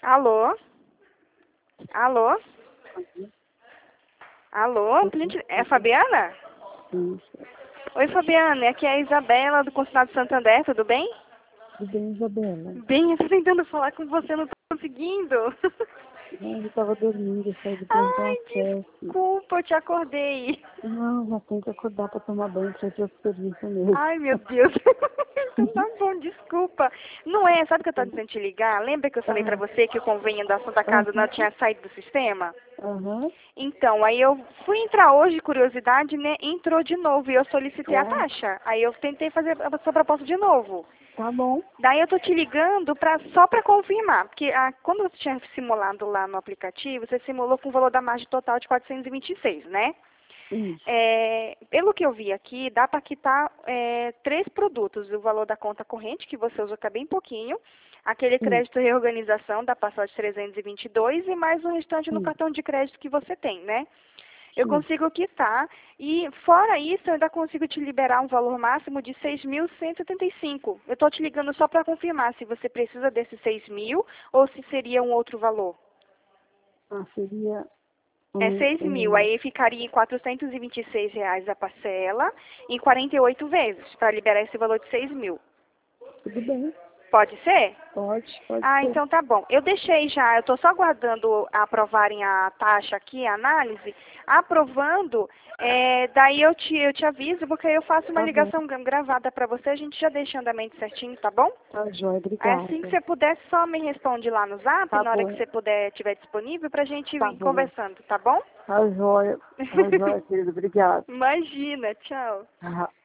Alô? Alô? Alô? É a Fabiana? Isso. Oi, Fabiana. Aqui é a Isabela, do Consulado Santander, tudo bem? Tudo bem, Isabela? Bem, eu tô tentando falar com você, não tô conseguindo. Eu estava dormindo, eu saí do plantão Ai, às 7. desculpa, eu te acordei. Não, já tem que acordar para tomar banho para ir para o serviço mesmo. Ai, meu Deus. Então tá bom, desculpa. Não é, sabe o que eu tô tentando te ligar? Lembra que eu falei pra você que o convênio da Santa Casa não tinha saído do sistema? Aham. Então, aí eu fui entrar hoje, curiosidade, né? Entrou de novo e eu solicitei a É, taxa. Aí eu tentei fazer a sua proposta de novo. tá bom. Daí eu tô te ligando só para confirmar, porque quando você tinha simulado lá no aplicativo, você simulou com o valor da margem total de 426, né? Isso. Pelo que eu vi aqui, dá para quitar 3 produtos. O valor da conta corrente, que você usa que é bem pouquinho, aquele Isso. crédito reorganização da passagem de 322 e mais o restante no Isso. cartão de crédito que você tem, né? Eu Isso. consigo quitar e, fora isso, eu ainda consigo te liberar um valor máximo de 6.175. Eu estou te ligando só para confirmar se você precisa desses 6.000 ou se seria um outro valor. Seria É 6.000, aí ficaria em R$ 426 a parcela em 48 vezes, para liberar esse valor de 6.000. tudo bem. Pode ser? Pode ser. Então tá bom. Eu deixei já, eu estou só aguardando aprovarem a taxa aqui, a análise. Aprovando, daí eu te aviso, porque aí eu faço uma Tá bom. ligação gravada para você, a gente já deixa o andamento certinho, tá bom? Tá joia, Aí assim que obrigada. você puder, só me responde lá no Zap, Tá na hora que bom. você puder, estiver disponível, pra gente Tá ir bom. conversando, tá bom? Tá joia. Tá joia, querido. Obrigada. Imagina, tchau. Tá.